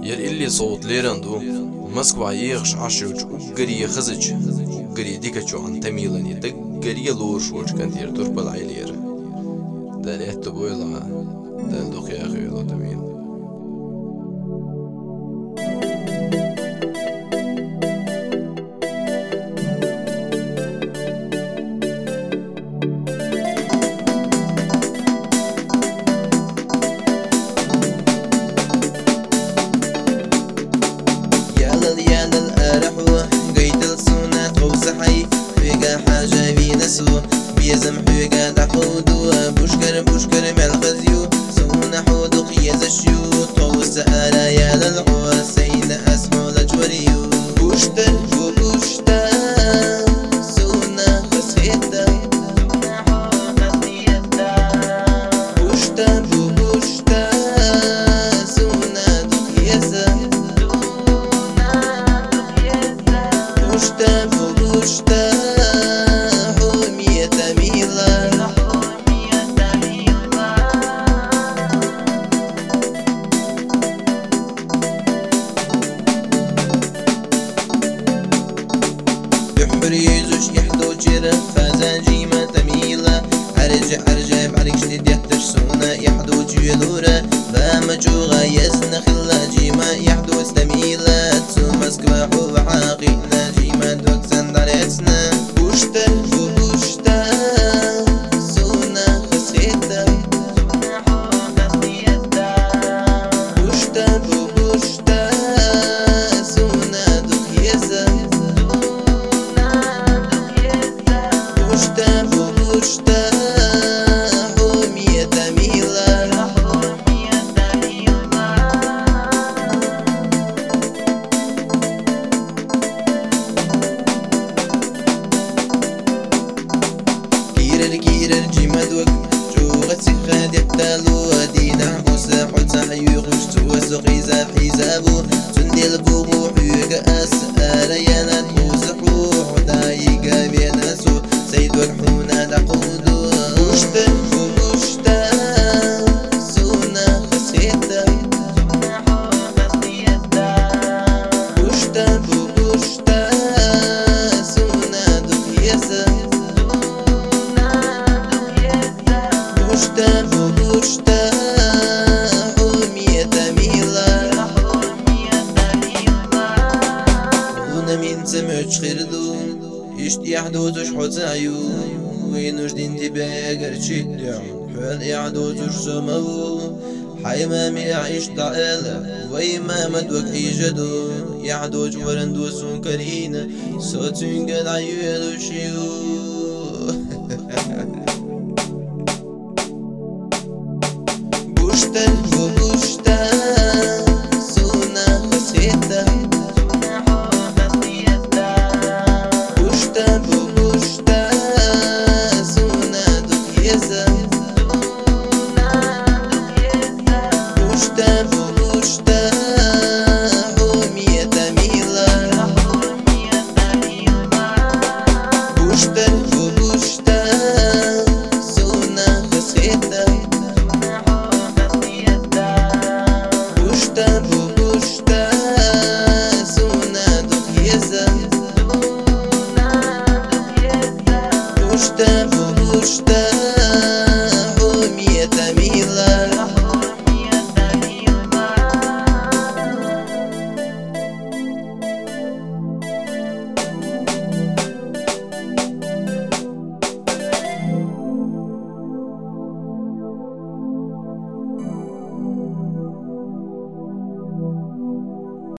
ير اللي صوت ليرندو مسكوا يغش عشوج وقري خزج وقري ديكتشو عن تميلن يدق قري لورش وش كانت يرتور بالعيلير داليت بويلا دال دوخي أخي لو تميل بيزم حوجة دحودو بوشكر مالغزيو سونا حودو قياز الشيو طوس آلا يا للحسين أسمو لجوريو بوشتر وبوشتا سونا خسيتا بوشتا وبوشتا سونا دقيزا بوشتا وبوشتا بريزوش يحدو جيرا فازاجي ما تميلا عرجة بعرق جديد يحترسونا يحدو جيلورا فامجوغا يزن خلا جيما يحدو استميلا تسو مسكوا حو عاقينا جيما دوك سنداليتنا بوشتا وبوشتا سونا خسيتا بوشتا وبوشتا سونا دوكيزا بوشتا بوشتا حومية تميلة كيرر جيما دوك جوغة سخاد يبتالو دينا بوسا حوتا يغش توسو غيزا حيزابو سندل بوغو حيوغ أسأل ينات بوسحو حدايقا بيناسو سيدوك حونا دقودو بوشتا وبوشتا سونا خسيتا بوشتا وبوشتا سونا دقيزا بوشتا وبوشتا حومية تميلة هنا من سمعش خردو يحدوزش حتايو وينوش دين تباقر تشيلعون حال يحدوزش سمو حيما ميعيش طائلة ويما مدوك إيجادو يحدوش ورندوسون كرينا صوتين قد عيوالو شيو